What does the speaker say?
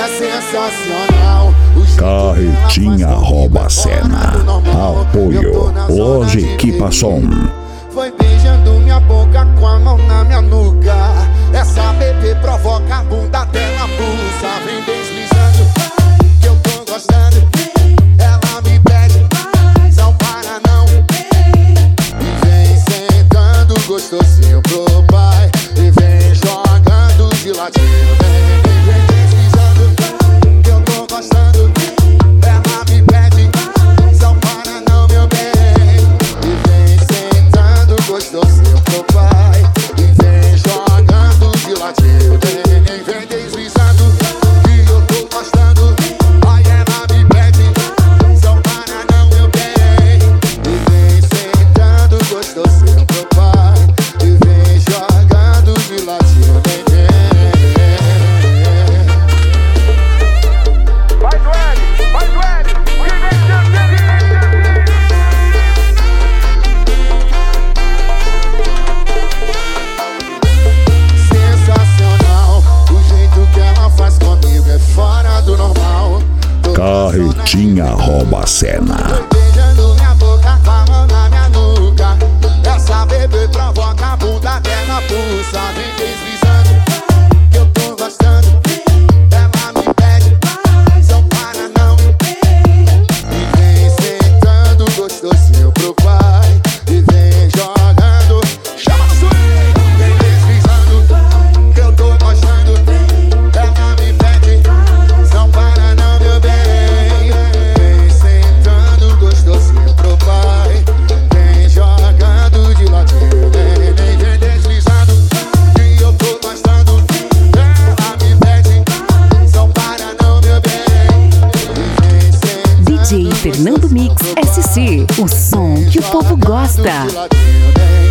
é sensacional. Carretinha rouba a cena. Apoio Loja Equipação. Foi beijando minha boca com a mão na minha nuca. Essa bebê provoca a bunda até na pulsa. Vem deslizando, que eu tô gostando. Ela me pede, não para não. E vem sentando gostosinho pro pai. E vem jogando de ladinho. Vem deslizando, que eu tô gostando. Ela me pede, não para não, meu bem. E vem sentando gostosinho pro pai. E vem jogando de ladinho. Vem deslizando, que eu tô gostando. Ai, ela me pede, não para não, meu bem. E vem sentando gostosinho pro pai. E vem jogando de ladinho. Faz o L, faz o L. Sensacional, o jeito que ela faz comigo é fora do normal. Carretinha rouba a cena. Foi beijando minha boca com a mão na minha nuca. Essa bebê provoca a bunda até na pulsa. Vem deslizando, que eu tô gostando. Ela me pede, não para não. E vem sentando gostosinho pro pai. E vem jogando, chama a swing. Vem deslizando, que eu tô gostando. Ela me pede, não para não, meu bem. Vem sentando gostosinho pro pai. Vem jogando de ladinho. Vem deslizando, que eu tô gostando. Ela me pede, não para não, meu bem. Vem sentando DJ Fernando Mix SC, o som que o povo gosta. de ladinho.